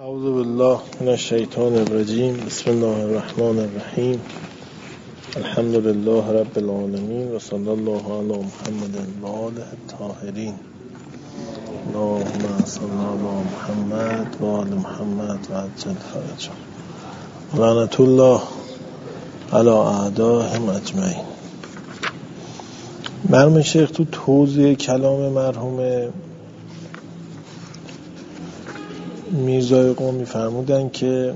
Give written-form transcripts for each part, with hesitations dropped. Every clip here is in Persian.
اعوذ بالله من الشیطان الرجیم. بسم الله الرحمن الرحیم. الحمد لله رب العالمین و صلی الله علی محمد و آله الطاهرین. اللهم صل علی محمد و آل محمد و عجل فرجهم. لعنت الله علی اعدائهم اجمعین. مرحوم شیخ تو توضیح کلام مرحوم میرزای قمی فرمودن که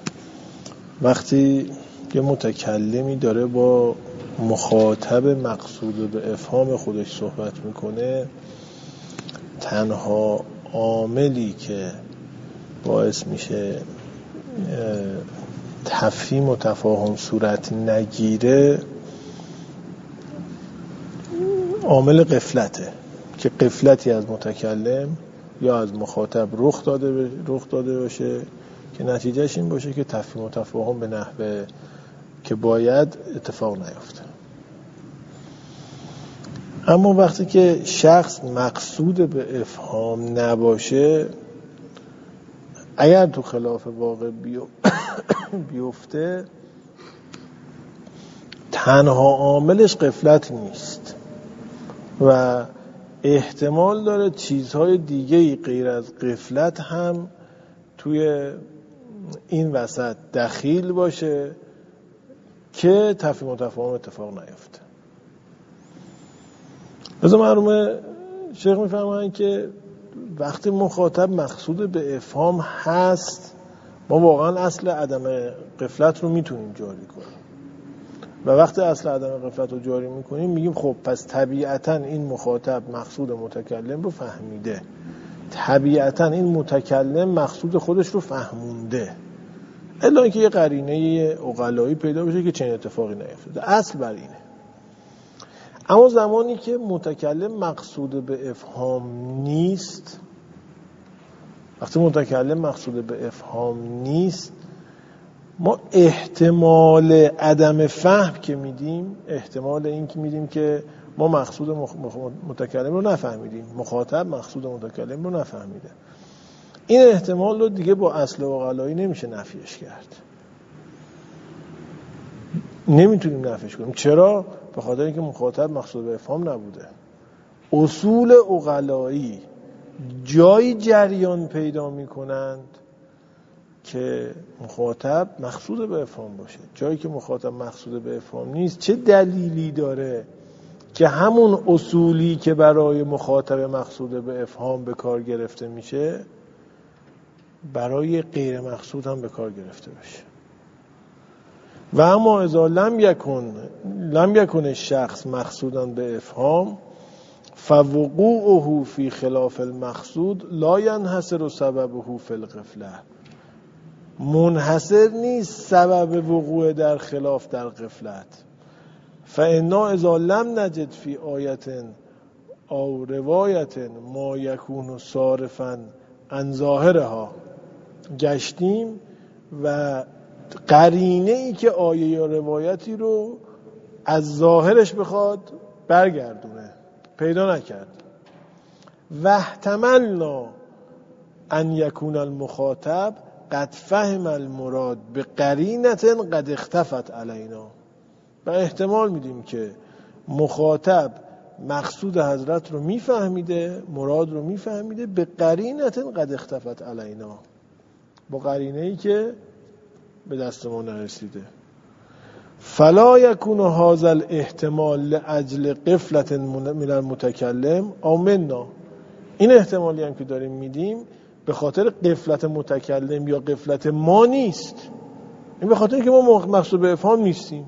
وقتی یه متکلمی داره با مخاطب مقصود به افهام خودش صحبت میکنه، تنها عاملی که باعث میشه تفهیم و تفاهم صورت نگیره عامل غفلته، که غفلتی از متکلم یا از مخاطب رخ داده باشه که نتیجهش این باشه که تفهیم و تفاهم به نحوه که باید اتفاق نیفته. اما وقتی که شخص مقصود به افهام نباشه، اگر تو خلاف واقع بیفته، تنها عاملش غفلت نیست و احتمال داره چیزهای دیگه‌ای غیر از غفلت هم توی این وسط دخیل باشه که تفهیم و تفاهم اتفاق نیفته. لذا مرحوم شیخ میفرمایند که وقتی مخاطب مقصود به افهام هست، ما واقعا اصل عدم غفلت رو میتونیم جاری کنیم و وقتی اصل عدم غفلت رو جاری میکنیم میگیم خب پس طبیعتا این مخاطب مقصود متکلم رو فهمیده، طبیعتا این متکلم مقصود خودش رو فهمونده، الا اینکه یه قرینه عقلایی پیدا بشه که چنین اتفاقی نیفتاده. اصل بر اینه. اما زمانی که متکلم مقصود به افهام نیست، وقتی متکلم مقصود به افهام نیست، ما احتمال عدم فهم که میدیم، احتمال این که میدیم که ما مقصود متکلم رو نفهمیدیم، مخاطب مقصود متکلم رو نفهمیده، این احتمال رو دیگه با اصل عقلایی نمیشه نفیش کرد، نمیتونیم نفیش کنیم. چرا؟ به خاطر اینکه مخاطب مقصود به افهام نبوده. اصول عقلایی جایی جریان پیدا میکنند که مخاطب مقصود به افهام باشه. جایی که مخاطب مقصود به افهام نیست، چه دلیلی داره که همون اصولی که برای مخاطب مقصود به افهام به کار گرفته میشه برای غیر مقصود هم به کار گرفته بشه؟ و اما اذا لم یکن الشخص مقصودا به افهام فوقوعه فی خلاف المقصود لا ینحصر سببه فی الغفله. منحصر نیست سبب وقوع در خلاف در غفلت. فانا اذا لم نجد فی آیت او روایت ما یکون صارفا عن ظاهرها، گشتیم و قرینه ای که آیه یا روایتی رو از ظاهرش بخواد برگردونه پیدا نکرد. و احتملنا ان یکون المخاطب قد فهم المراد به قرینت قد اختفت علینا، و احتمال میدیم که مخاطب مقصود حضرت رو میفهمیده، مراد رو میفهمیده به قرینت قد اختفت علینا، با قرینه‌ای که به دست ما نرسیده. فلا یکون هذا الاحتمال لاجل غفلت من المتکلم او منا. این احتمالی هم که داریم میدیم به خاطر غفلت متکلم یا غفلت ما نیست، این به خاطر اینکه ما مقصود به افهام نیستیم.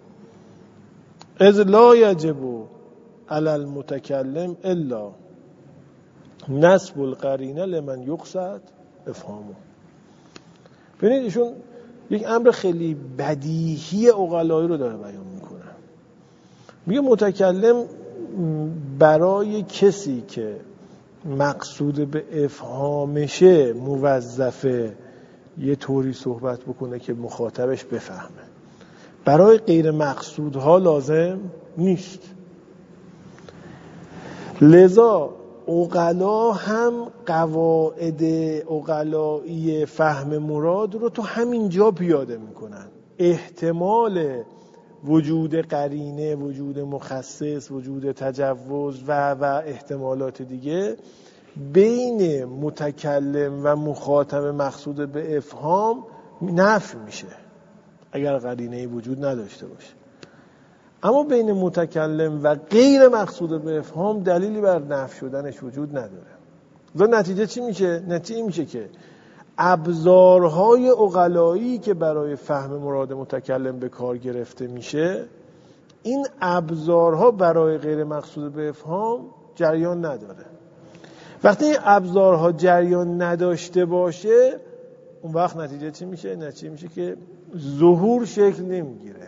اذ لا یجب علی المتکلم الا نسب القرینه لمن یقصد افهامه. ببینید ایشون یک امر خیلی بدیهی عقلایی رو داره بیان میکنه. میگه متکلم برای کسی که مقصود به افهامشه موظفه یه طوری صحبت بکنه که مخاطبش بفهمه، برای غیر مقصودها لازم نیست. لذا عقلا هم قواعد عقلایی فهم مراد رو تو همین جا پیاده میکنن. احتمال وجود قرینه، وجود مخصص، وجود تجوز و احتمالات دیگه بین متکلم و مخاطب مقصود به افهام نفی میشه اگر قرینه‌ای وجود نداشته باشه. اما بین متکلم و غیر مقصود به افهام دلیلی بر نفی شدنش وجود نداره. و نتیجه چی میشه؟ نتیجه میشه که ابزارهای عقلایی که برای فهم مراد متکلم به کار گرفته میشه، این ابزارها برای غیر مقصود به افهام جریان نداره. وقتی این ابزارها جریان نداشته باشه، اون وقت نتیجه چی میشه؟ نتیجه میشه که ظهور شکل نمیگیره.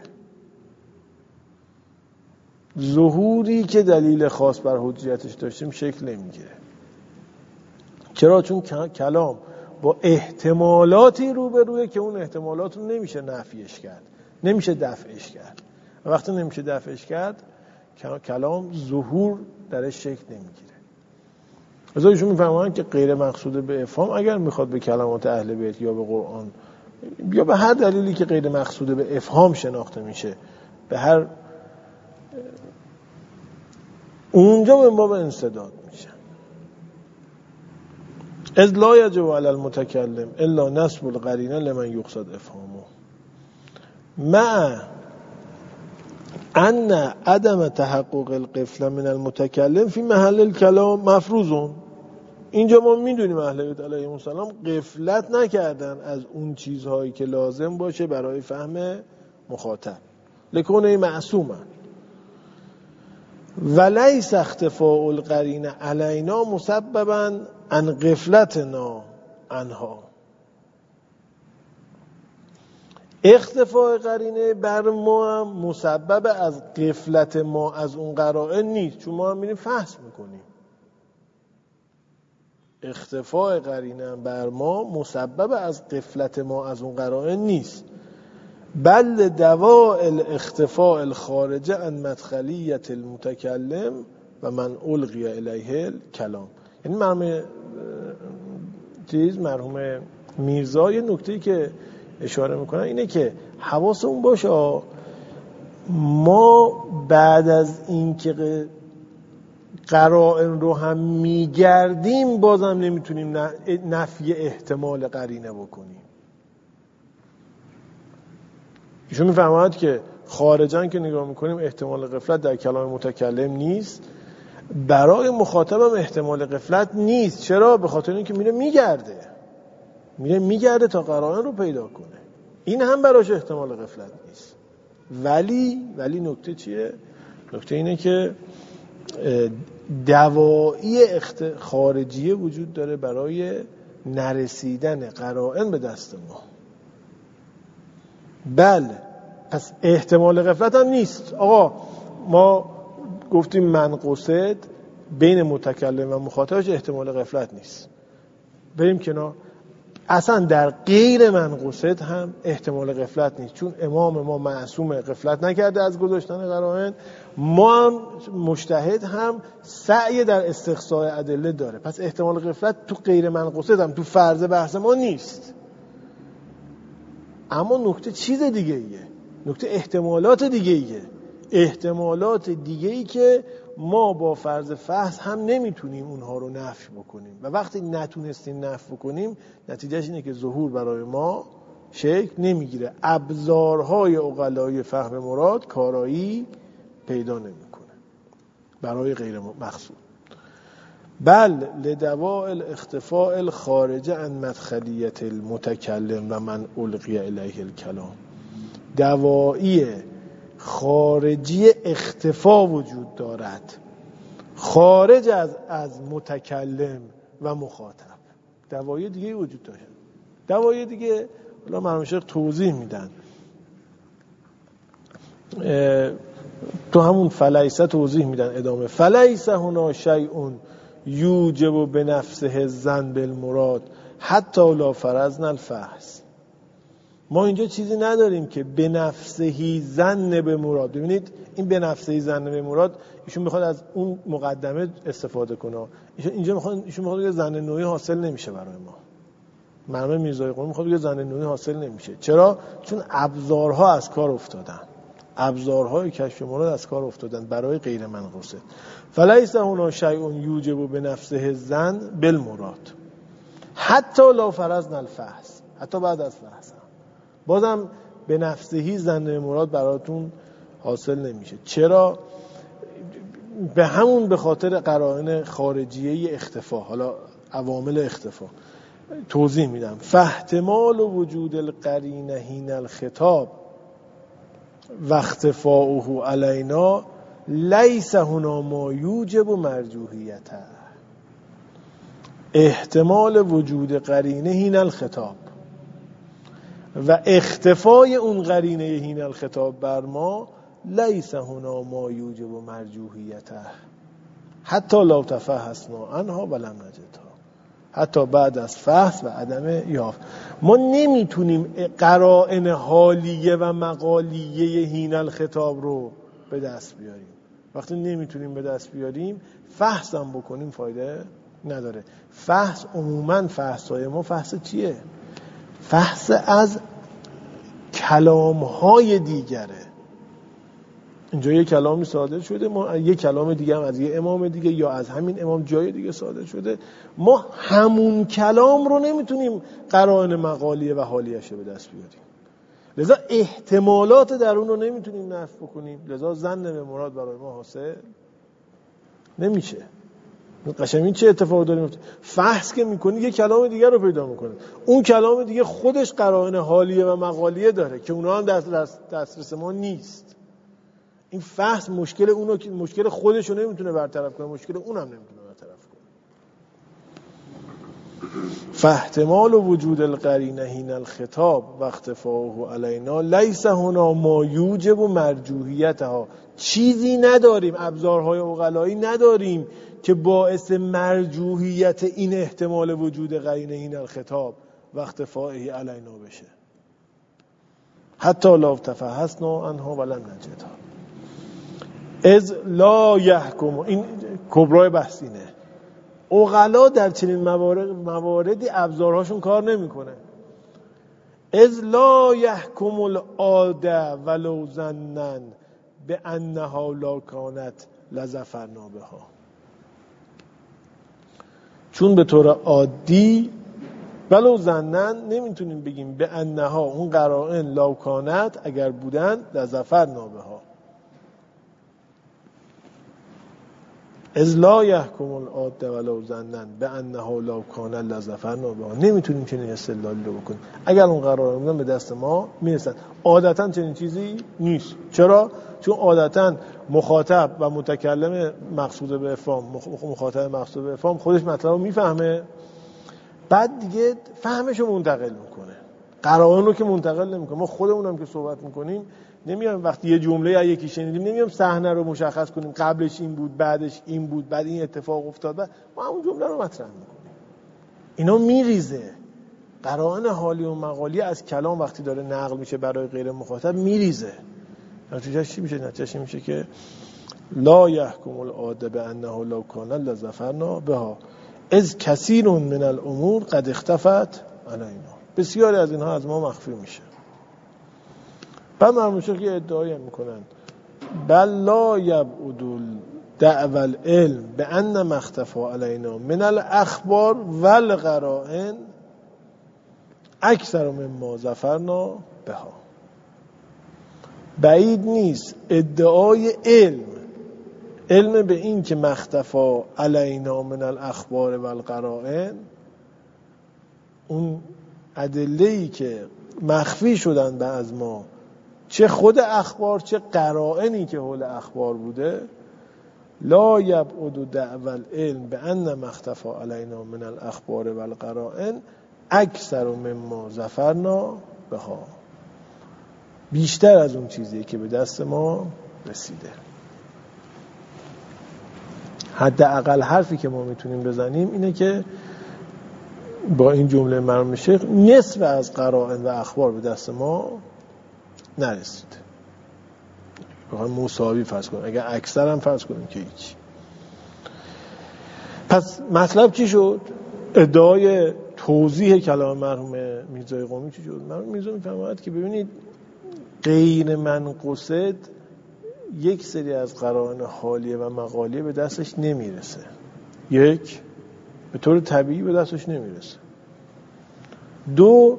ظهوری که دلیل خاص بر حجیتش داشتیم شکل نمیگیره. چرا؟ چون کلام با احتمالاتی روبروه که اون احتمالات رو نمیشه نفیش کرد، نمیشه دفعش کرد. و وقتی نمیشه دفعش کرد، کلام ظهور درش شکل نمیگیره. از ایشون میفهمن که غیر مقصود به افهام اگر میخواد به کلمات اهل بیت یا به قرآن یا به هر دلیلی که غیر مقصود به افهام شناخته میشه، به هر اونجا به باب انسداد میشه. اذ لا یجب علی المتکلم الا نسب القرینه لمن یقصد افهامه مع ان عدم تحقق القفله من المتکلم فی محل الکلام مفروض. اینجا ما میدونیم اهل بیت علیهم السلام غفلت نکردن از اون چیزهایی که لازم باشه برای فهم مخاطب، لکونه معصومه. ولیس اختفاء القرینه علینا مسببا عن غفلتنا عنها. اختفاء قرینه بر ما هم مسبب از غفلت ما از اون قرائن نیست، چون ما هم میریم فحص میکنیم. اختفاء قرینه بر ما مسبب از غفلت ما از اون قرائن نیست، بل دواء الاختفاء الخارجه عن مدخلیت المتکلم و من القی الیه الکلام. یعنی مرحوم میرزا یه نکته‌ای که اشاره میکنن اینه که حواسمون باشه ما بعد از این که قرائن رو هم میگردیم بازم نمیتونیم نفی احتمال قرینه بکنیم. ایشون میفهمد که خارجاً که نگاه میکنیم احتمال غفلت در کلام متکلم نیست، برای مخاطبم احتمال غفلت نیست. چرا؟ به خاطر اینکه میگرده تا قرائن رو پیدا کنه. این هم براش احتمال غفلت نیست. ولی نکته چیه؟ نکته اینه که دوایی خارجیه وجود داره برای نرسیدن قرائن به دست ما. بله، پس احتمال غفلت هم نیست. آقا ما گفتیم من قصد بین متکلم و مخاطبش احتمال غفلت نیست، بریم کنار. اصلا در غیر من قصد هم احتمال غفلت نیست، چون امام ما معصوم، غفلت نکرده از گذاشتن قرائن. ما هم مجتهد هم سعی در استقصاء ادله داره، پس احتمال غفلت تو غیر من قصد هم تو فرض بحث ما نیست. اما نکته چیز دیگه ایه، نکته احتمالات دیگه ایه، احتمالات دیگه ای که ما با فرض فحص هم نمیتونیم اونها رو نفی بکنیم و وقتی نتونستیم نفی بکنیم نتیجهش اینه که ظهور برای ما شکل نمیگیره. ابزارهای عقلایی فهم مراد کارایی پیدا نمیکنه برای غیر مقصود. بل لدواء الاختفاء الخارج عن مدخلیت المتکلم و من القی الیه الکلام. دوایی خارجی اختفا وجود دارد، خارج از متکلم و مخاطب. دوایی دیگه وجود داره. دوایی دیگه حالا مرحوم شیخ توضیح میدن، تو همون فلیسه توضیح میدن ادامه. فلیسه هنا شیء یوجب بنفسه الظن بالمراد حتی لا فرضنا الفحص. ما اینجا چیزی نداریم که بنفسهی ظن به مراد. ببینید این به نفسه ظن به مراد ایشون میخواد از اون مقدمه استفاده کنه. ایشون میخواد یه ظن نوعی حاصل نمیشه برای ما. مرحوم میرزای قمی میخواد یه ظن نوعی حاصل نمیشه. چرا؟ چون ابزارها از کار افتادن. ابزارهای کشف مراد از کار افتادن برای غیر منقوصه. فلیس هنا شیء یوجب بنفسه الظن بالمراد حتی لا فرضنا الفحص، حتی بعد از فحص بازم به نفسهی ظن مراد براتون حاصل نمیشه. چرا؟ به خاطر قرائن خارجیه اختفا. حالا عوامل اختفا توضیح میدم. فاحتمال وجود القرینه حین الخطاب و اختفاؤه علینا لیس هنا ما یوجب مرجوحیته. احتمال وجود قرینه حین الخطاب و اختفای اون قرینه حین الخطاب بر ما لیس هنا ما یوجب مرجوحیته حتی لا تفحصنا عنها ولم نجدها، حتی بعد از فحص و عدم یافت. ما نمیتونیم قرائن حالیه و مقالیه حین الخطاب رو به دست بیاریم. وقتی نمیتونیم به دست بیاریم فحص هم بکنیم فایده نداره. فحص عموما فحصای ما فحص چیه؟ فحص از کلام‌های دیگره. اینجا یه کلامی صادر شده، ما یه کلام دیگه هم از یه امام دیگه یا از همین امام جای دیگه صادر شده، ما همون کلام رو نمیتونیم قرائن مقالیه و حالیشه به دست بیاریم. لذا احتمالات در اون رو نمیتونیم نفی بکنیم. لذا ظن به مراد برای ما حاصل نمیشه. قشنگ این چه اتفاق داره میفته؟ فحص که میکنی یه کلام دیگه رو پیدا میکنه، اون کلام دیگه خودش قرائن حالیه و مقالیه داره که اونها هم دسترس ما نیست. این فحص مشکل اونو که مشکل خودش رو نمیتونه برطرف کنه، مشکل اونم نمیتونه برطرف کنه. فاحتمال وجود القرینه حین الخطاب و اختفاؤه علینا لیس هنا ما یوجب مرجوحیتها. چیزی نداریم، ابزارهای عقلایی نداریم که باعث مرجوحیت این احتمال وجود قرینه حین الخطاب و اختفاؤه علینا بشه. حتی لا تفحصنا عنها ولم نجدها از لا یحکم. این کبرای بحث اینه. عقلا در چنین مواردی ابزارهاشون کار نمیکنه. از لا یحکم العاده ولو ظنن بانها لا کانت لظفرنا بها. چون به طور عادی ولو ظنن نمیتونیم بگیم بانها، اون قرائن لا کانت اگر بودن لظفرنا بها. از لا یحکم العاده ولو ظنن بانها لا کان لظفرنا بها. نمیتونیم چنین استدلالی رو بکنیم. اگر اون قرار بودن به دست ما میرسن. عادتا چنین چیزی نیست. چرا؟ چون عادتا مخاطب و متکلم مقصود به افهام خودش مطلب رو میفهمه، بعد دیگه فهمش رو منتقل میکنه، قرائن رو که منتقل نمیکنه. ما خودمونم که صحبت میکنیم نمیام وقتی یه جمله یا یکی شنیدیم نمیام صحنه رو مشخص کنیم قبلش این بود بعدش این بود بعد این اتفاق افتاد، ما همون جمله رو مطرح میکنیم. اینا میریزه. قرائن حالی و مقالی از کلام وقتی داره نقل میشه برای غیر مخاطب میریزه. نتیجهش چی میشه؟ نتیجهش میشه که لا یحکم العاده بانه لا کان لظفرنا بها از کثیر من الامور قد اختفت علینا. بسیاری از اینها از ما مخفی میشه. بعد مرحوم شیخ یه ادعایی میکنن بل لا یبعد دعوى العلم بان ما اختفى علینا من الاخبار والقرائن اکثر مما ظفرنا بها. بعید نیست ادعای علم به این که مختفى علینا من الاخبار والقرائن، اون ادله‌ای که مخفی شدن به از ما، چه خود اخبار چه قرائنی که حول اخبار بوده، لا یبعد دعوى العلم بان ما اختفى علینا من الاخبار والقرائن اکثر مما ظفرنا بها. بیشتر از اون چیزی که به دست ما رسیده. حداقل حرفی که ما میتونیم بزنیم اینه که با این جمله مرحوم شیخ نصف از قرائن و اخبار به دست ما نرسید. بخوایم مساوی فرض کنیم، اگر اکثر هم فرض کنیم که هیچ. پس مطلب چی شد؟ ادعای توضیح کلام مرحوم میرزای قمی چی شد؟ مرحوم میرزا میفرماید که ببینید غیر منقصد یک سری از قرائن حالیه و مقالیه به دستش نمیرسه، یک به طور طبیعی به دستش نمیرسه، دو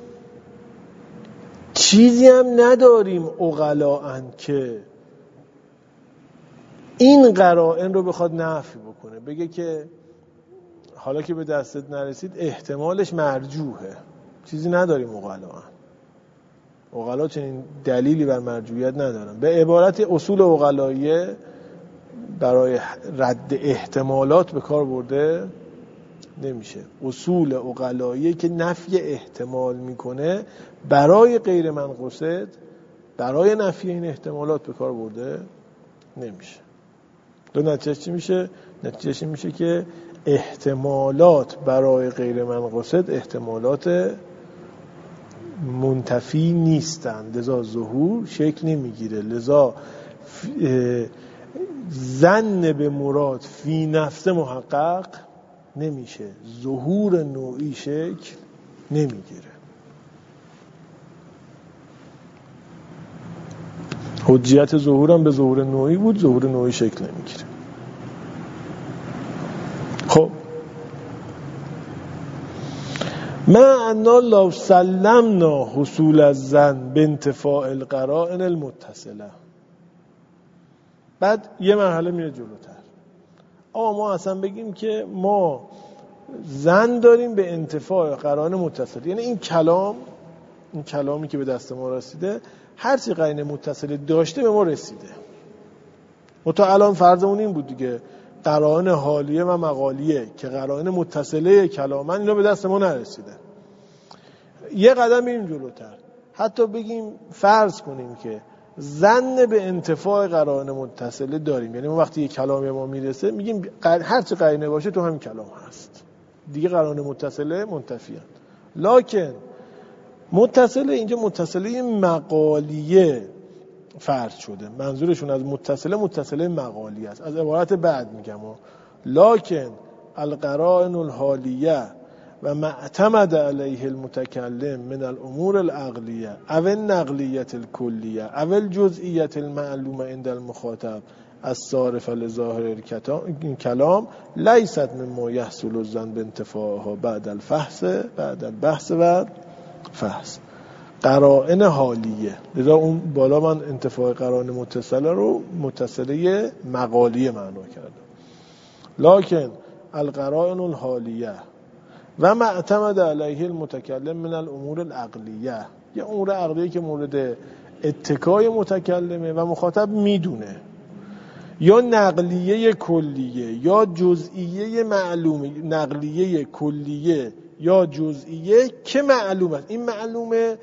چیزی هم نداریم عقلاً که این قرائن رو بخواد نفی بکنه، بگه که حالا که به دستت نرسید احتمالش مرجوحه. چیزی نداریم عقلا چنین دلیلی بر مرجوحیت ندارن. به عبارت اصول عقلاییه برای رد احتمالات به کار برده نمیشه. اصول عقلاییه که نفی احتمال میکنه برای غیر منقصد، برای نفی این احتمالات به کار برده نمیشه. دو نتیجه چی میشه؟ نتیجه میشه که احتمالات برای غیر منقصد احتمالات منتفی نیستند، لذا ظهور شکل نمیگیره، لذا ظن به مراد فی نفس محقق نمیشه، ظهور نوعی شکل نمیگیره. حجیت ظهورم به ظهور نوعی بود، ظهور نوعی شکل نمیگیره. خب معنا لو سلمنا حصول الظن بانتفاع القرائن المتصله. بعد یه مرحله میره جلوتر. ما اصلا بگیم که ما ظن داریم به انتفاع قرائن متصله، یعنی این کلامی که به دست ما رسیده هر چی قرینه متصله داشته به ما رسیده. تا الان فرضمون این بود دیگه، قرائن حالیه و مقالیه که قرائن متصله کلامن اینا به دست ما نرسیده. یه قدم بریم جلوتر، حتی بگیم فرض کنیم که ظن به انتفاع قرائن متصله داریم، یعنی ما وقتی یه کلامی ما میرسه میگیم هر چه قرینه باشه تو همین کلام هست دیگه، قرائن متصله منتفیه. لکن متصله اینجا متصله مقالیه فرض شده، منظورشون از متصله مقالیه است. از عبارت بعد میگم لکن القرائن الحالیه و ما اعتمد علیه المتکلم من الامور العقلیه او النقلیه الکلیه او الجزئیه المعلومه عند المخاطب الصارف لظاهر الكلام لیست مما یحصل الظن بانتفاعها بعد البحث و فحص. قرائن حالیه، لذا اون بالا من انتفاع قرائن متصله رو متصله مقالیه معنا کردم. لکن القرائن الحالیه و ما اعتمد علیه المتکلم من الامور العقلیه، یه امور عقلیه که مورد اتکای متکلمه و مخاطب میدونه، یا نقلیه کلیه یا جزئیه معلومه، نقلیه کلیه یا جزئیه که معلومه. این معلومه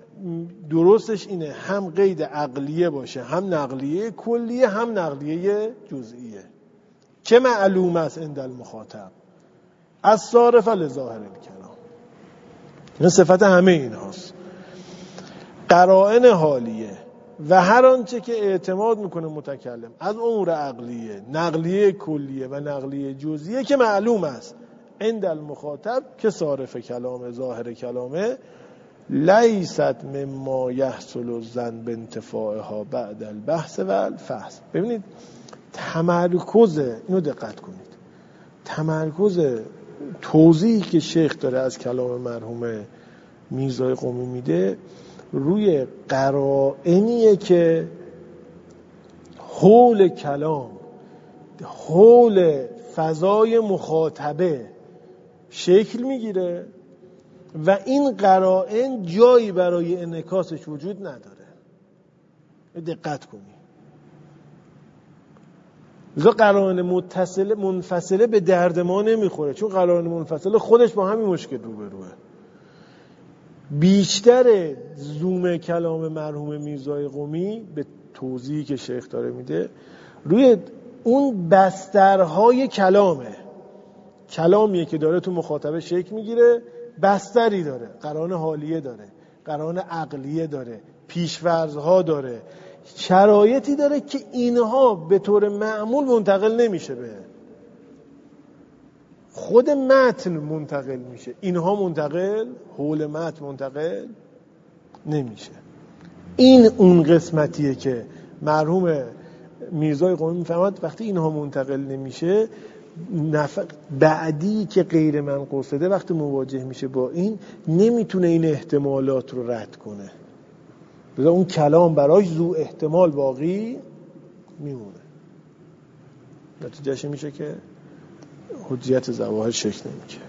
درستش اینه هم قید عقلیه باشه، هم نقلیه کلیه، هم نقلیه جزئیه که معلومه است عند المخاطب الصارف لظاهر الکلام. این صفت همه این هاست. قرائن حالیه و هر آنچه که اعتماد میکنه متکلم از امور عقلیه، نقلیه کلیه و نقلیه جزئیه که معلوم است عند المخاطب که صارف کلام ظاهر کلامه لیست مما یحصل الظن بانتفاعها بعد البحث و الفحص. ببینید تمرکز، اینو دقت کنید، تمرکز توضیحی که شیخ داره از کلام مرحوم میرزای قمی میده روی قرائنیه که حول کلام، حول فضای مخاطبه شکل میگیره و این قرائن جایی برای انعکاسش وجود نداره. دقت کنید. لذا قرائن متصله منفصله به درد ما نمیخوره، چون قرائن منفصله خودش با همین مشکل روبروه. بیشتر زوم کلام مرحوم میرزای قمی به توضیحی که شیخ داره میده روی اون بسترهای کلامه. کلامیه که داره تو مخاطبه شکل میگیره، بستری داره، قرائن حالیه داره، قرائن عقلیه داره، پیش‌فرض‌ها داره. شرایطی داره که اینها به طور معمول منتقل نمیشه، به خود متن منتقل میشه، اینها منتقل، حول متن منتقل نمیشه. این اون قسمتیه که مرحوم میرزای قمی میفهمد وقتی اینها منتقل نمیشه، بعدی که غیر منقوصه وقتی مواجه میشه با این نمیتونه این احتمالات رو رد کنه، بذار اون کلام براش ذو احتمال باقی میمونه. نتیجهش میشه که حجیت ظواهر شکل نمیگیره.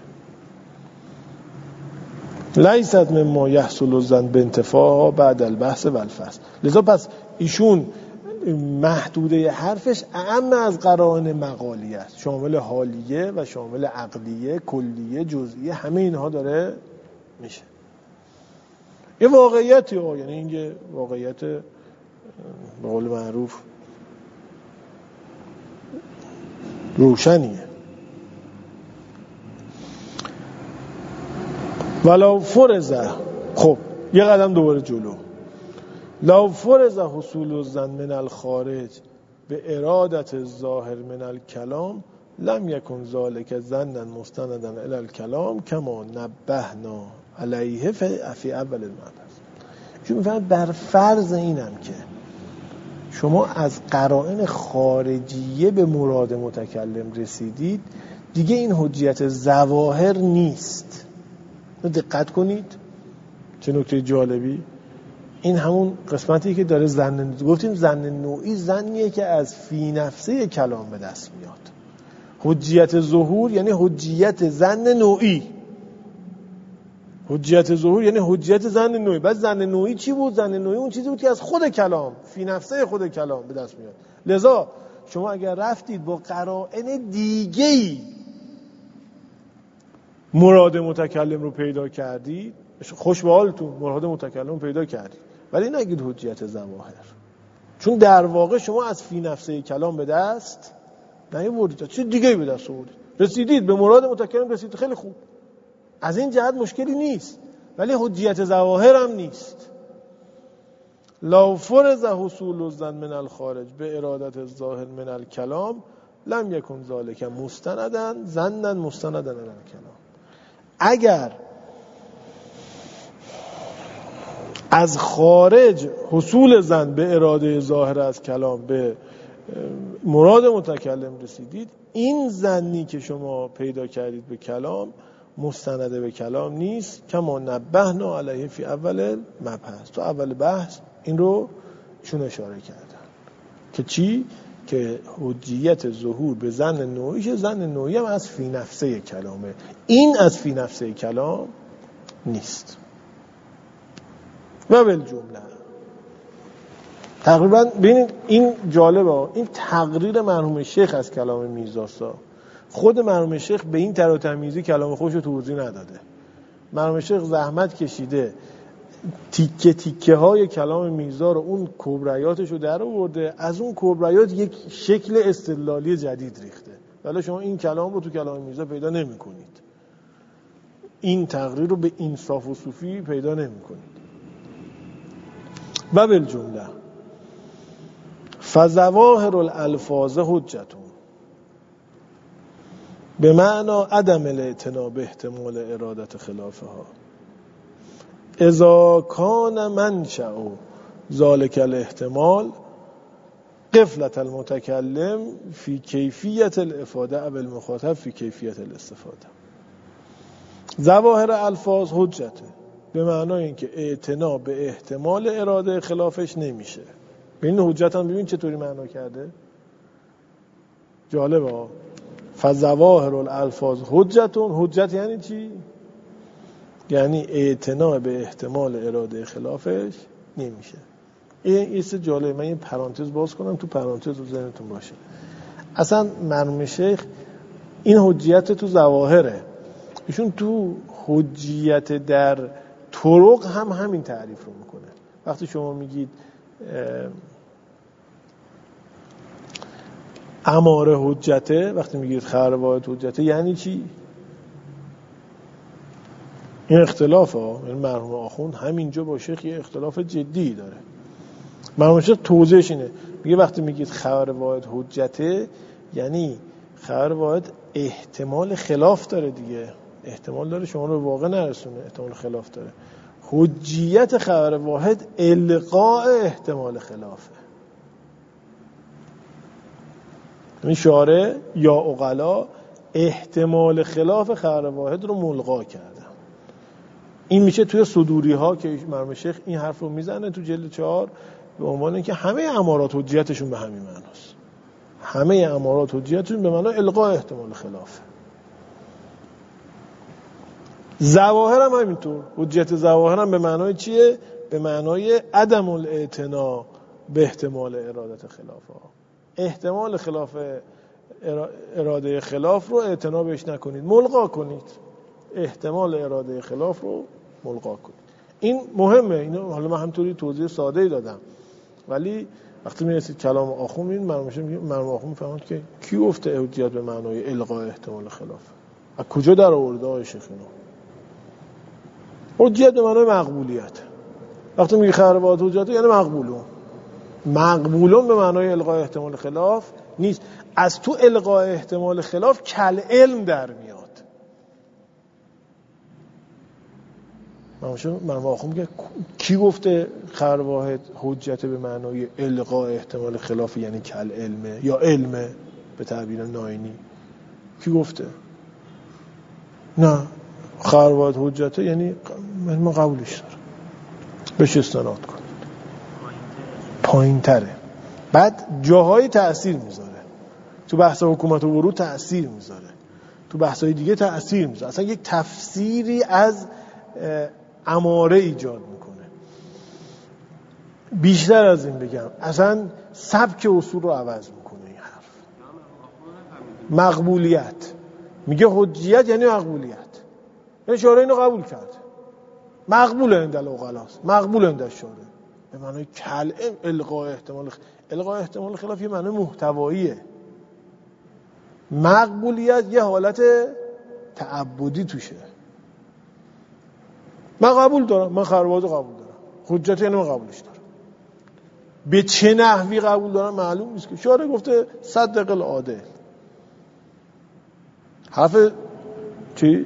لیست مما یحصل الظن بانتفاعها بعد البحث و الفصل. لذا پس ایشون محدوده حرفش اعم از قرائن مقالیه است، شامل حالیه و شامل عقلیه، کلیه، جزئیه، همه اینها داره میشه. یه واقعیتی یعنی این یه واقعیت به قول معروف روشنیه. ولو فرض، خب یه قدم دوباره جلو، لو فرض حصول الظن من الخارج به ارادت الظاهر من الکلام لم یکن ذلک ظنا مستندا الی الکلام کما نبهنا علیه فی اول المبحث. چون میفهمید بر فرض اینم که شما از قرائن خارجیه به مراد متکلم رسیدید، دیگه این حجیت ظواهر نیست. دقت کنید چه نکته جالبی. این همون قسمتی که داره ظن، گفتیم ظن نوعی ظنیه که از فی نفسه کلام به دست میاد. حجیت ظهور یعنی حجیت ظن نوعی، حجیت ظهور یعنی حجیت ظن نوعی. بعد ظن نوعی چی بود؟ ظن نوعی اون چیزی بود که از خود کلام، فی نفسه خود کلام به دست میاد. لذا شما اگر رفتید با قرائن دیگه‌ای مراد متکلم رو پیدا کردید، خوش به حالتون، مراد متکلم رو پیدا کردید، ولی نگید حجیت ظواهر، چون در واقع شما از فی نفسه کلام به دست نیاوردید، چیز دیگه‌ای به دست آوردید. رسیدید به مراد متکلم، رسیدید، خیلی خوب، از این جهت مشکلی نیست، ولی حجیت ظواهر هم نیست. لو فرض حصول الظن من الخارج به ارادت الظاهر من الکلام لم یکن ذلک مستندا ظنا مستندا الی الکلام. اگر از خارج حصول ظن به اراده ظاهر از کلام به مراد متکلم رسیدید، این ظنی که شما پیدا کردید به کلام مستنده به کلام نیست، کما نبهنا علیه فی اول مبحث. تو اول بحث این رو چون اشاره کردن که چی؟ که حجیت ظهور به ظن نوعیش، ظن نوعی هم از فی نفسه کلامه، این از فی نفسه کلام نیست. و بالجمله تقریبا ببینید این جالبه، این تقریر مرحوم شیخ از کلام میرزاسا. خود مرحوم شیخ به این تر و تمیزی کلام خودش رو توضیح نداده. مرحوم شیخ زحمت کشیده تیکه تیکه های کلام میرزا رو، اون کبریاتش رو در آورده، از اون کبریات یک شکل استدلالی جدید ریخته. ولی شما این کلام رو تو کلام میرزا پیدا نمی کنید، این تقریر رو به انصاف و صوفی پیدا نمی کنید. و بالجمله فظواهر الالفاظ حجتون به معنی عدم الاعتنا به احتمال ارادت خلافها اذا کان منشأ ذلک الاحتمال غفلت المتکلم فی کیفیت الافاده او المخاطب فی کیفیت الاستفاده. ظواهر الفاظ حجته به معنای اینکه اعتنا به احتمال اراده خلافش نمیشه. این حجت هم ببین چطوری معنا کرده، جالبه. فظواهر الالفاظ حجتون، حجت یعنی چی؟ یعنی اعتنا به احتمال اراده خلافش نمیشه. این چیز جالبه. من یه پرانتز باز کنم، تو پرانتز رو ذهنتون باشه. اصلا مرحوم شیخ این حجیت تو ظواهره، ایشون تو حجیت در طرق هم همین تعریف رو میکنه. وقتی شما میگید اماره حجته، وقتی میگید خروایت حجته، یعنی چی؟ این اختلاف ها، یعنی مرحوم آخوند همینجا با شیخ یه اختلاف جدی داره. مرحوم توضیحش اینه، میگه وقتی میگید خبر واحد حجته، یعنی خبر واحد احتمال خلاف داره دیگه، احتمال داره شما رو به واقع نرسونه، احتمال خلاف داره. حجیت خبر واحد القاء احتمال خلافه. این شارع یا عقلا احتمال خلاف خبر واحد رو ملغا کردن. این میشه توی صدوری ها که مرحوم شیخ این حرف رو میزنه تو جلد 4 به عنوان اینکه همه امارات حجیتشون به همین معناست. همه امارات حجیتشون به معنای القاء احتمال خلافه. ظواهر هم همینطور. حجیت ظواهر هم به معنای چیه؟ به معنای عدم الاعتنا به احتمال ارادت خلاف ها. احتمال خلاف اراده خلاف رو اعتنا بهش نکنید، ملغا کنید. احتمال اراده خلاف رو ملغا کنید. این مهمه. اینو حالا من همینطوری توضیح ساده‌ای دادم، ولی وقتی میرسید کلام آخوند این مرحوم آخوند میفهمند که کی گفته حجیت به معنای الغاء احتمال خلاف؟ از کجا در آورده آقای شیخ اینو؟ حجیت به معنای مقبولیت. وقتی میگه خبر واحد حجت یعنی مقبولون به معنای الغاء احتمال خلاف نیست. از تو الغاء احتمال خلاف کل علم در میاد. مرحوم آخوند میگه کی گفته خبر واحد حجت به معنای الغاء احتمال خلاف یعنی کل علمه یا علمه به تعبیر ناینی؟ کی گفته؟ نه، خبر واحد حجت یعنی من قبولش دارم، بهش استناد کنید. پایین تره. بعد جاهای تأثیر میذاره، تو بحث حکومت و ورود تأثیر میذاره، تو بحثای دیگه تأثیر میذاره، اصلا یک تفسیری از اماره ایجاد میکنه. بیشتر از این بگم، اصلا سبک اصول رو عوض میکنه این حرف. مقبولیت میگه حجیت یعنی مقبولیت، یعنی شارع اینو قبول کرد، مقبول اندل اوغلاست، مقبول اندل شارع به معنای کل الغاء احتمال خلاف یه معنی محتواییه. مقبولیت یه حالت تعبدی توشه. من قبول دارم، من خبر واحد قبول دارم، حجت یعنی من قبولش دارم. به چه نحوی قبول دارم معلوم نیست که شارع گفته صدق العادل. حرف چی؟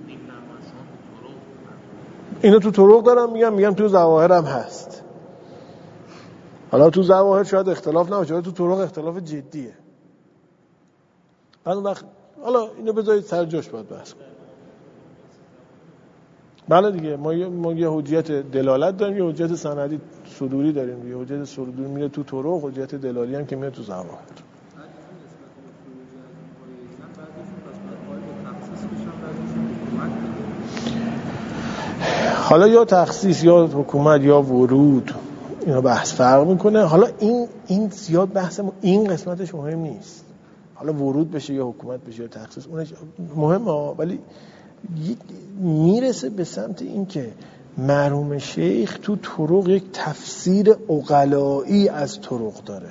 اینو تو طرق دارم میگم تو ظواهر هم هست. حالا تو ظواهر شاید اختلاف نباشه، تو طرق اختلاف جدیه. بعد وقت حالا اینو بذارید سر جاش باید بحث کنیم. بله دیگه، ما یه حجیت دلالت داریم، یه حجیت سندی صدوری داریم. یه حجیت صدوری میره تو طرق، حجیت دلالی هم که میره تو ظواهر. حالا یا تخصیص یا حکومت یا ورود، اینا بحث فرق میکنه. حالا این زیاد بحث این قسمتش مهم نیست. حالا ورود بشه یا حکومت بشه یا تخصیص اونش مهمه، ولی میرسه به سمت این که مرحوم شیخ تو طرق یک تفسیر عقلایی از طرق داره.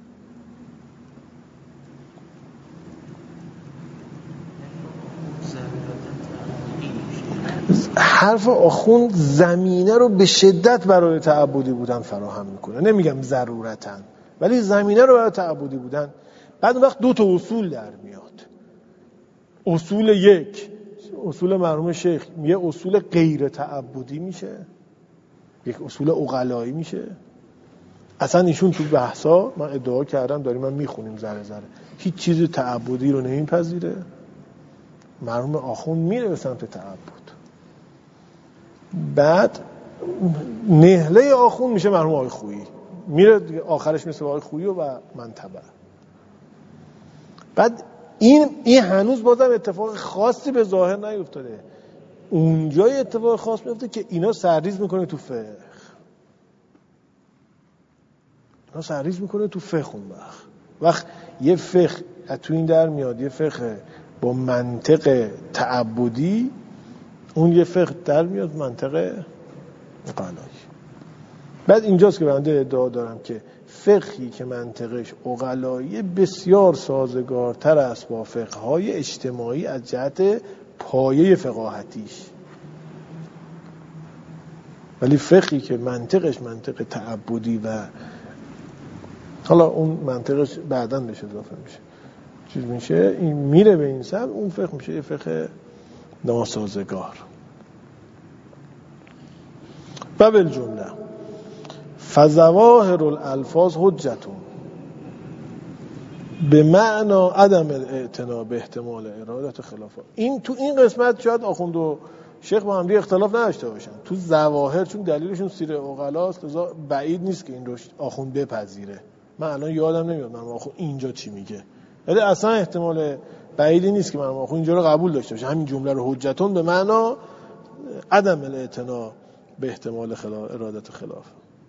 حرف آخوند زمینه رو به شدت برای تعبدی بودن فراهم میکنه. نمیگم ضرورتاً، ولی زمینه رو برای تعبدی بودن. بعد وقت دو تا اصول در میاد. اصول یک، اصول مرحوم شیخ یه اصول غیر تعبدی میشه، یک اصول عقلایی میشه. اصلا ایشون تو بحثا من ادعا کردم داریم من میخونیم ذره ذره هیچ چیز تعبدی رو نمیپذیره. مرحوم آخوند میره به سمت تعبد. بعد نهله آخوند میشه مرحوم آقای خویی، میره آخرش مثل آقای خویی و منتبه. بعد این هنوز بازم اتفاق خاصی به ظاهر نیفتاده. اونجای اتفاق خاص میفته که اینا سرریز میکنه تو فقه. اینا سرریز میکنه تو فقه. اون وقت یه فقه تو این در میاد، یه فقه با منطق تعبدی، اون یه فقه در میاد منطق عقلایی. بعد اینجاست که بنده ادعا دارم که فقهی که منطقش عقلایی بسیار سازگارتر است با فقه‌های اجتماعی از جهت پایه فقاهتیش. ولی فقهی که منطقش منطق تعبدی و حالا اون منطقش بعداً بهش اضافه میشه چیز میشه، این میره به این سمت، اون فقه میشه یه فقه ناسازگار. و بالجمله فظواهر الالفاظ حجتون به معنا عدم الاعتنا به احتمال ارادت خلافه. این تو این قسمت شاید آخوند و شیخ با هم دیگه اختلاف نداشته باشن تو ظواهر، چون دلیلشون سیر عقلاست، لذا بعید نیست که این رو آخوند بپذیره. من الان یادم نمیاد من آخوند اینجا چی میگه، ولی اصلا احتمال بعیدی نیست که من آخوند اینجا رو قبول داشته باشه. همین جمله رو حجتون به معنا عدم الاعتنا به احتمال ارادت خلافه.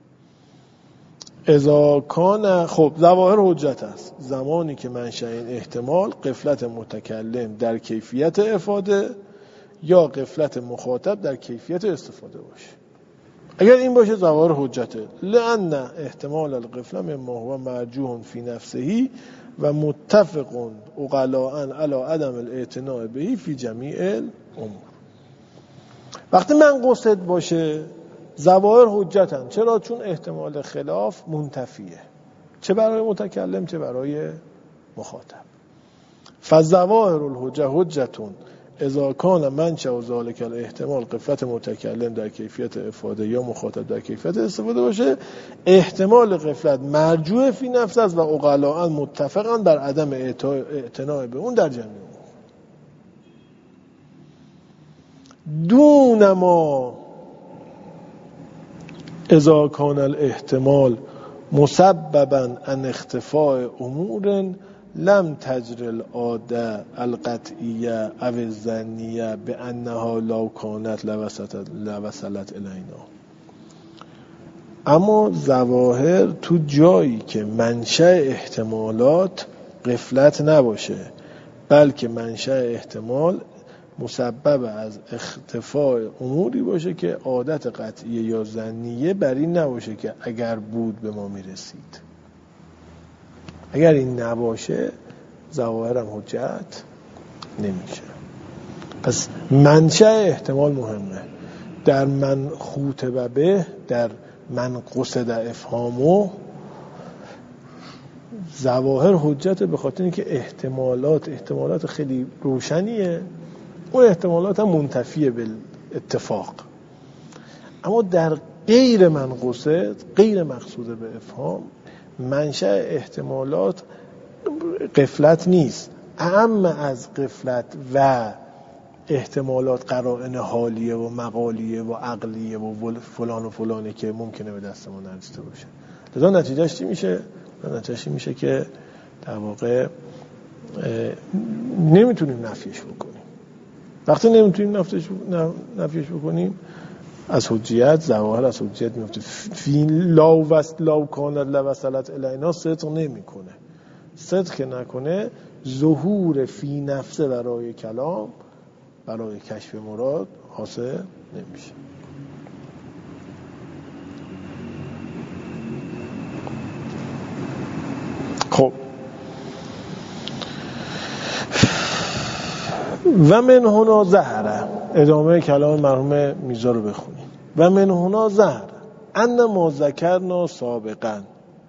اذا کان، خب ظواهر حجت است زمانی که منشأ این احتمال غفلت متکلم در کیفیت افاده یا غفلت مخاطب در کیفیت استفاده باشه. اگر این باشه ظواهر حجته، لأن احتمال الغفله مما هو مرجوح فی نفسه و متفق عقلاء علی عدم الاعتناء به فی جمیع الامور. وقتی من قصد باشه ظواهر حجتن. چرا؟ چون احتمال خلاف منتفیه، چه برای متکلم چه برای مخاطب. فظواهر الحجه حجتون اذا کان منشأ ذلک الاحتمال غفلت متکلم در کیفیت افاده یا مخاطب در کیفیت استفاده باشه، احتمال غفلت مرجوع فی نفس است و عقلاء متفقاً بر عدم اعتناء به اون در جمعی دون ما اذا کان الاحتمال مسببا عن اختفاء امور لم تجر العاده القطعیه او الظنیه بانها لو کانت لوصلت الینا. اما ظواهر تو جایی که منشأ احتمالات غفلت نباشه، بلکه منشأ احتمال مسبب از اختفاء اموری باشه که عادت قطعیه یا ظنیه بر این نباشه که اگر بود به ما میرسید. اگر این نباشه ظواهر هم حجت نمیشه. پس منشأ احتمال مهمه. در من خوطب به، در من قصد افهامو، ظواهر حجت به خاطر اینکه احتمالات خیلی روشنیه، اون احتمالات هم منتفیه به اتفاق. اما در غیر من قصد، غیر مقصود به افهام، منشأ احتمالات غفلت نیست، اعم از غفلت و احتمالات قرائن حالیه و مقالیه و عقلیه و فلان و فلانه که ممکنه به دست ما نرسیده باشه. لذا نتیجهش چی میشه؟ نتیجهش میشه که در واقع نمیتونیم نفیش بکنیم. وقتی نمیتونیم نفیش بکنیم از حجیت، ظواهر از حجیت میفته. فی لو کانت لوصلت الینا صدق نمیکنه. صدق که نکنه ظهور فی نفسه برای کلام، برای کشف مراد حاصل نمیشه. خب و من هنا ظهر، ادامه کلام مرحوم میرزا رو بخونیم. و من هنا ظهر ان ما ذکرنا سابقا،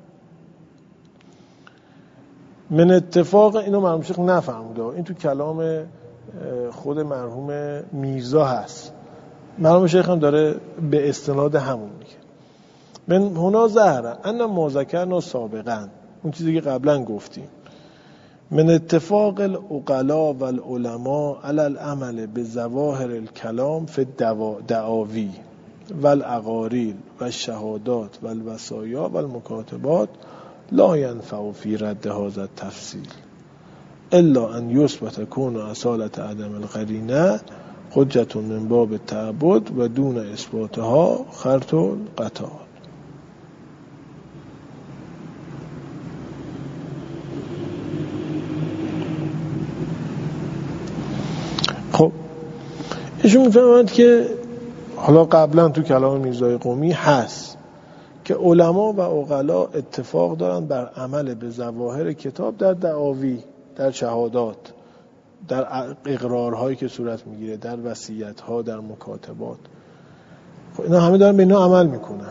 من اتفاق، اینو مرحوم شیخ نفهموده، این تو کلام خود مرحوم میرزا هست، مرحوم شیخ هم داره به استناد همون میگه. من هنا ظهر ان ما ذکرنا سابقا، اون چیزی که قبلا گفتیم، من اتفاق العقلاء والعلماء على العمل بظواهر الكلام في الدعاوی والاقاریل والشهادات والوصایا والمکاتبات لا ينفع في رد هذا التفصيل الا ان يثبت كون اصالة عدم القرینه حجة من باب التعبد و دون اثباتها خرط القطع. خب ایشون میفهمند که حالا قبلا تو کلام میرزای قمی هست که علما و عقلا اتفاق دارن بر عمل به ظواهر کتاب در دعاوی، در شهادات، در اقرارهایی که صورت میگیره، در وصیت‌ها، در مکاتبات. خب اینا همه دارن به اینا عمل میکنند.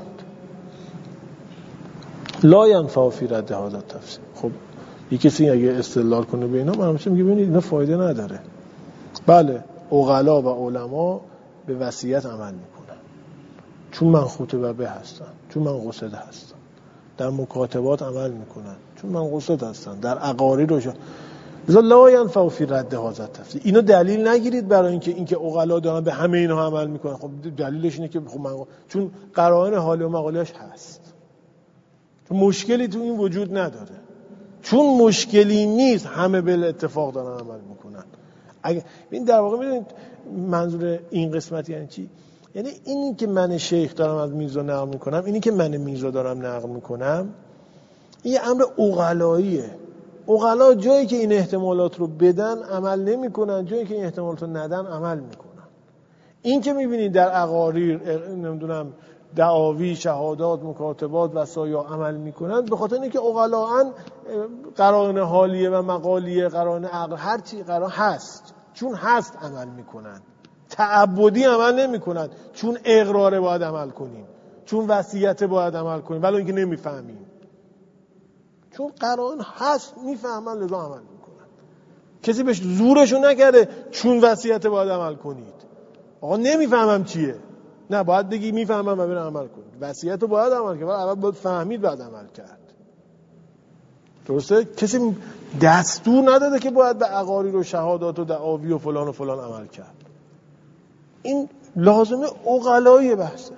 لا ینفع فی رد هذا التفسیر. خب یک کسی اگه استدلال کنه به اینا، من همیشه میگم ببینید اینا فایده نداره. بله عقلا و علما به وصیت عمل میکنن، چون من خطبه به هستن، چون من قصد هستم. در مکاتبات عمل میکنن چون من قصد هستن. در عقاری روشا لا ینفع فی رد هذا التفسیر. اینو دلیل نگیرید برای اینکه عقلا دارن به همه اینا عمل میکنن. خب دلیلش اینه که خب من چون قرائن حال و مقاله‌اش هست، چون مشکلی تو این وجود نداره، چون مشکلی نیست همه به اتفاق دارن عمل میکنن. اگه این در واقع میدونید منظور این قسمت یعنی چی؟ یعنی اینی که من شیخ دارم از میرزا نقل میکنم، اینی که من میرزا دارم نقل میکنم، این امر عقلاییه. عقلا جایی که این احتمالات رو بدن عمل نمیکنن، جایی که این احتمالات رو ندن عمل میکنن. این که میبینید در عقاریر نمیدونم دعاوی، شهادات، مکاتبات و سایا عمل میکنن، به خاطر اینکه عقلاً قرائن حالیه و مقالیه، قرائن عقل، هر چی قرائن هست، چون هست عمل میکنن. تعبدی عمل نمیکنن چون اقرار باید عمل کنیم، چون وصیت باید عمل کنیم ولی اینکه نمیفهمیم، چون قرائن هست میفهمن لذا عمل میکنن. کسی بهش زورشو نکرده چون وصیت باید عمل کنید. آقا نمیفهمم چیه، نه باید بگی میفهمم و برم عمل کنید. وصیت رو باید عمل کرد، اول باید فهمید بعد عمل کرد. درسته؟ کسی دستور نداده که باید به عقاریر و شهادات و دعاوی و فلان عمل کرد. این لازمه عقلای بحثه.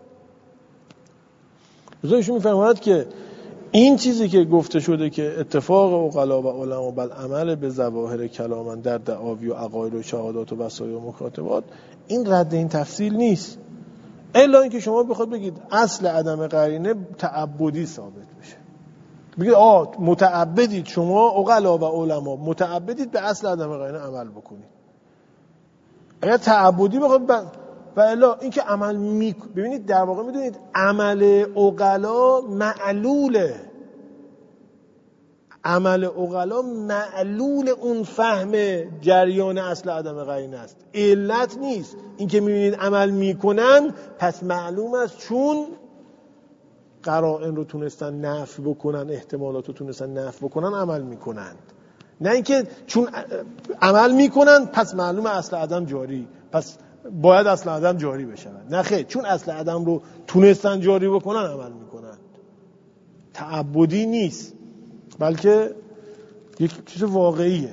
ایشون میفرماید که این چیزی که گفته شده که اتفاق عقلا و علما بل عمل به ظواهر کلامن در دعاوی و عقاید و شهادات و وصایا و مکاتبات، این رد این تفصیل نیست، الا اینکه شما بخواد بگید اصل عدم قرینه تعبدی ثابت بشه. بگید متعبدید شما عقلا و علما، متعبدید به اصل عدم قرینه عمل بکنید. اگر تعبدی بخواد و الا اینکه عمل ببینید در واقع میدونید عمل عقلا معلوله. عمل عقلا معلول اون فهم جریان اصل عدم قرینه است، علت نیست. اینکه میبینید عمل میکنن پس معلوم است چون قرائن رو تونستن نفی بکنن، احتمالات رو تونستن نفی بکنن عمل میکنند. نه اینکه چون عمل میکنن پس معلوم اصل عدم جاری، پس باید اصل عدم جاری بشن. نه خیر، چون اصل عدم رو تونستن جاری بکنن عمل میکنن. تعبدی نیست بلکه یک چیز واقعیه.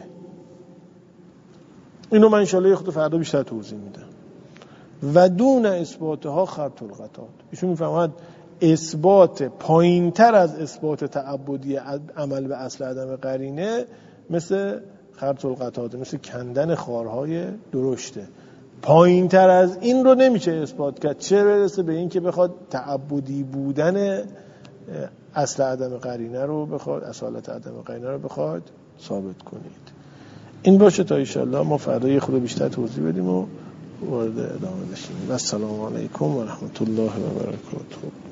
اینو من انشالله خود فردا بیشتر توضیح میدم. و دون اثباتها خرط القطات. ایشون میفهمد اثبات پایینتر از اثبات تعبدی عمل به اصل عدم قرینه مثل خرط القطات، مثل کندن خارهای درشته. پایینتر از این رو نمیشه اثبات کرد، چه برسه به این که بخواد تعبدی بودن اصل عدم قرینه رو بخواد، اصالت عدم قرینه رو بخواد ثابت کنید. این باشه تا انشالله ما فردا یه خود بیشتر توضیح بدیم و وارد ادامه بشیم. و السلام علیکم و رحمت الله و برکاته.